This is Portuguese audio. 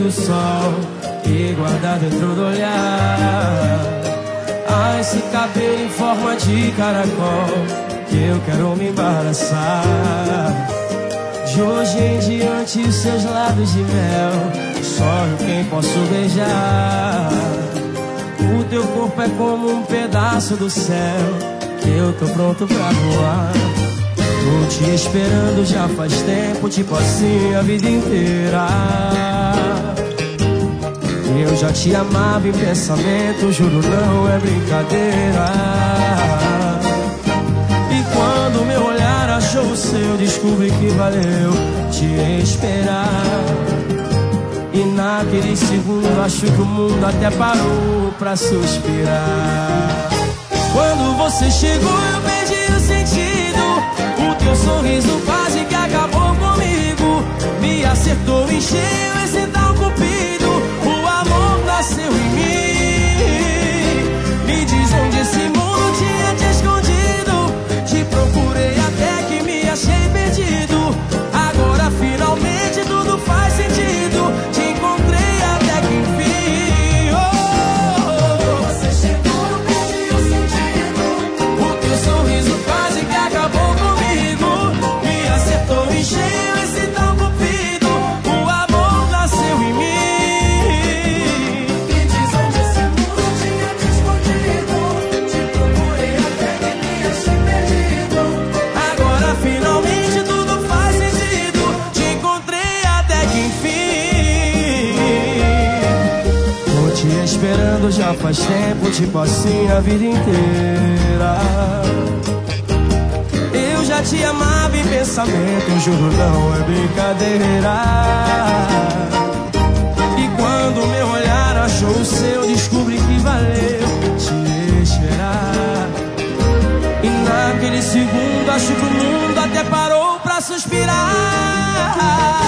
do sol e guarda dentro do olhar. Ah, esse cabelo em forma de caracol que eu quero me embaraçar. De hoje em diante seus lábios de mel só eu quem posso beijar. O teu corpo é como um pedaço do céu que eu tô pronto pra voar. Tô te esperando já faz tempo, tipo assim a vida inteira. Eu já te amava em pensamento, juro não é brincadeira. E quando meu olhar achou o seu, descobri que valeu te esperar. E naquele segundo acho que o mundo até parou pra suspirar. Quando você chegou eu perdi o sentido. O teu sorriso quase que acabou comigo. Me acertou em cheio esse tal cupido. O amor nasceu em mim. Me diz onde esse mundo tinha te escondido. Te procurei até que me achei perdido. Agora finalmente tudo faz sentido. Te encontrei até que enfim. Oh, oh, oh. Você chegou, eu perdi o sentido. O teu sorriso quase que acabou comigo. Me acertou em cheio esse tal cupido. O amor nasceu em mim. Me diz onde esse mundo tinha te escondido. Te procurei até que me achei perdido. Agora finalmente tudo faz sentido. Te encontrei até que enfim. Tô te esperando já faz tempo, tipo assim a vida inteira. Eu já te amava em pensamento, juro não é brincadeira. E quando meu olhar achou o seu, descobri que valeu te esperar. E naquele segundo acho que o mundo até parou pra suspirar.